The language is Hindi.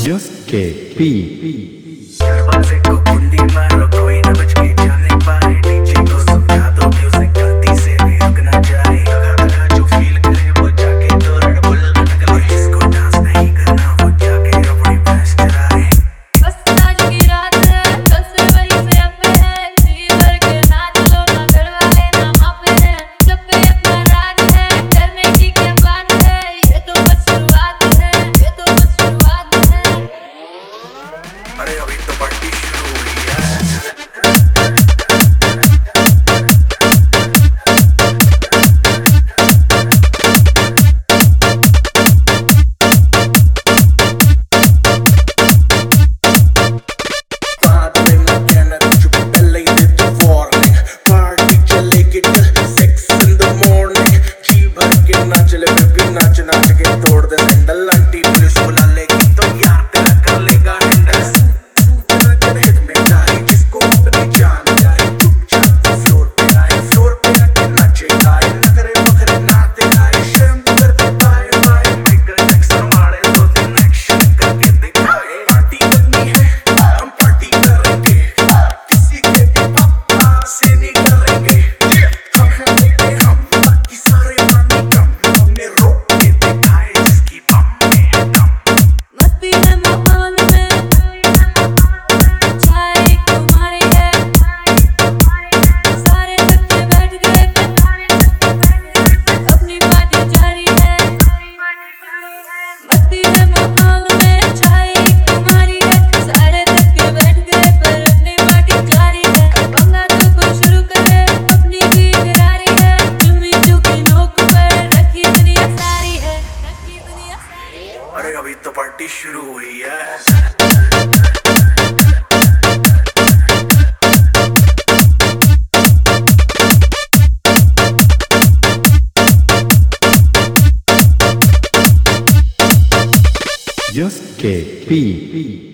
Just KP दरवाजे को कुंडी मारो, कोई न बच के जाने पाए। डीजे को सुना दो म्यूजिक, गलती से भी रुक ना जाए। लगा जो फील करे वो जाके तो रेड बुल निकले। जिसको डांस नहीं करना वो जाके अपनी भैंस चराए। बस आज की रात है, कल से वही से अपने हैं। जी भर के नाच लो ना, घर वाले ना मापे हैं। सब पे अपना राज है, करने की क्या बात है। ये तो बस शुरुआत है, ये तो बस शुरुआत है। अरे अभी तो पार्टी शुरू हुई है। नाच नाच के तोड़ दे सैंडल। आंटी पुलिस बुला लेगी तो यार तेरा कर लेगा हैंडल। हिट में जाए जिसको अपनी जान जाए। चुपचाप फ्लोर पे आए, फ्लोर पे आके नाचे गाए। नखरे बखरे नाते गाए, शर्म करते बाय बाय। माइकल जैक्सन वाले दो दिन एक्शन करके दिखाए। पार्टी करनी है हम पार्टी करेंगे, किसी के भी पापा से नहीं डरेंगे। हम हैं बेटे हम, बाकी सारे माने कम। हमने रोक के दिखाए जिसकी बम में है दम। मस्ती है माहौल में, चाय तुम्हारी है। सारे बच्चे बैठ गए, अपनी पार्टी जारी है। मस्ती है माहौल में, चाय तुम्हारी है। सारे बच्चे बैठ गए पर अपनी पार्टी जारी है। पंगा तो कोई शुरू करे, अपनी भी करारी है। जुम्मी चुकी नोक पर रखी दुनिया सारी है, रखी दुनिया सारी है। अरे अभी तो पार्टी शुरू हुई है। Just KP